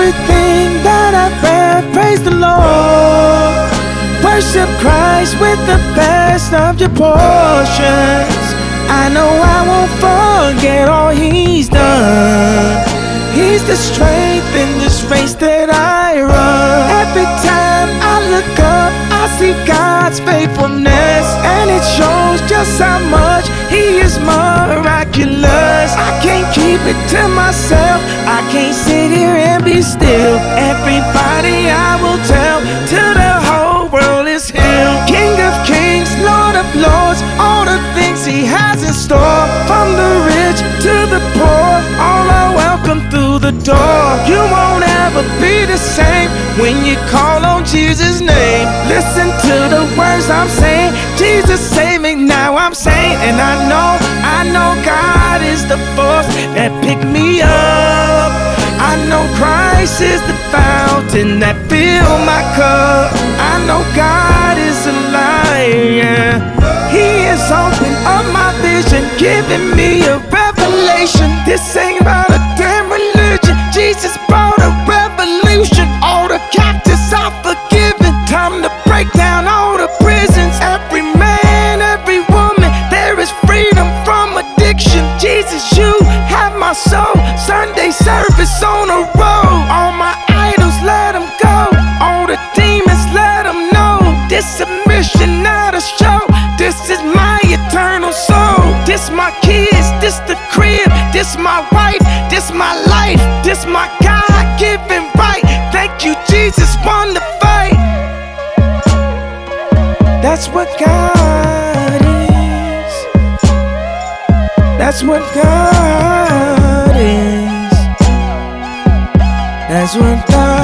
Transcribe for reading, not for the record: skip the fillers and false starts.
everything that I've read, praise the Lord. Worship Christ with the best of your portions. I know I won't forget all He's done. He's the strength in this race that I run. Every time I look up, I see God's faithfulness, and it shows just how much He is miraculous. I can't keep it to myself, I can't sit here and be still. Everybody I will tell, till the whole world is healed. King of kings, Lord of lords, all the things He has in store. From the rich to the poor, all are welcome through the door. You won't ever be the same when you call on Jesus' name. Listen to the words I'm saying, Jesus save me, now I'm saying. And I know God is the force that picked me up. I know Christ is the fountain that filled my cup. I know God is alive, yeah. He is opening up my vision, giving me a revelation. This ain't about a damn religion, Jesus brought a revolution. All the captives are forgiven, time to break down all the prisons. Every man, every woman, there is freedom from addiction. Jesus, you have my soul. Sunday service on the road. All my idols, let them go. All the demons, let them know. This a mission, not a show. This is my eternal soul. This my kids, this the crib. This my wife, this my life. This my God-given right. Thank you, Jesus, won the fight. That's what God is. That's what God is. That's what God